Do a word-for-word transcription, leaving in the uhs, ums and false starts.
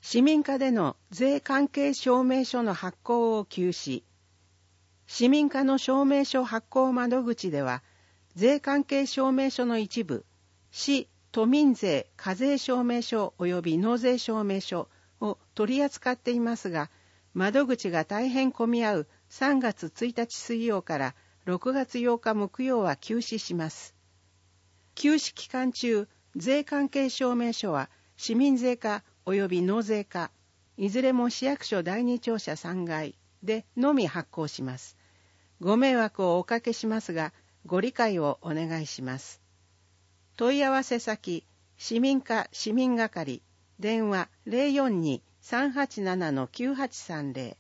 市民課での税関係証明書の発行を休止。市民課の証明書発行窓口では、税関係証明書の一部、市都民税課税証明書及び納税証明書を取り扱っていますが、窓口が大変混み合うさんがつついたち水曜からろくがつようか木曜は休止します。休止期間中、税関係証明書は市民税課及び納税課、いずれも市役所だいに庁舎さんがいでのみ発行します。ご迷惑をおかけしますが、ご理解をお願いします。問い合わせ先、市民課市民係、電話 ゼロよんに さんはちなな きゅうはちさんゼロ